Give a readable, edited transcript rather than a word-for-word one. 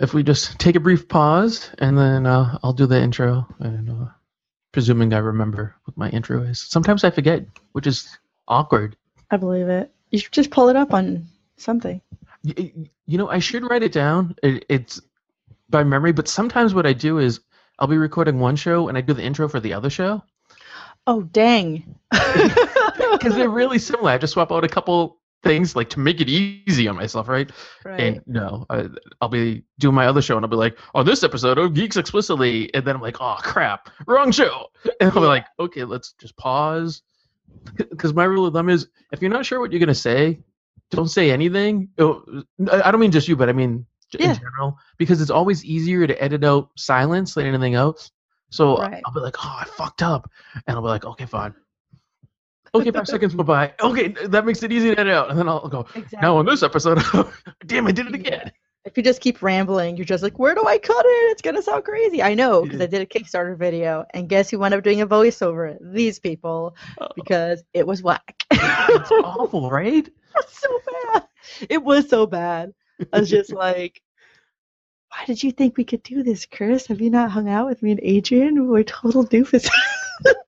if we just take a brief pause, and then I'll do the intro, and presuming I remember what my intro is. Sometimes I forget, which is awkward. I believe it. You should just pull it up on something. I should write it down. It's by memory, but sometimes what I do is I'll be recording one show and I do the intro for the other show. Oh, dang. Because they're really similar. I just swap out a couple things like to make it easy on myself, right? Right. And I'll be doing my other show and I'll be like, on this episode of Geeks Explicitly, and then I'm like, oh crap, wrong show. And I'll be like, okay, let's just pause. Because my rule of thumb is, if you're not sure what you're gonna say, don't say anything. I don't mean just you, but I mean in general, because it's always easier to edit out silence than anything else. So Right. I'll be like, oh, I fucked up, and I'll be like, okay, fine. Okay, 5 seconds go by. Okay, that makes it easy to edit out, and then I'll go. Exactly. Now on this episode, damn, I did it again. If you just keep rambling, you're just like, where do I cut it? It's gonna sound crazy. I know, because I did a Kickstarter video, and guess who wound up doing a voiceover? These people, because it was whack. It's awful, right? It's so bad. It was so bad. I was just like, why did you think we could do this, Chris? Have you not hung out with me and Adrian? We're total doofuses.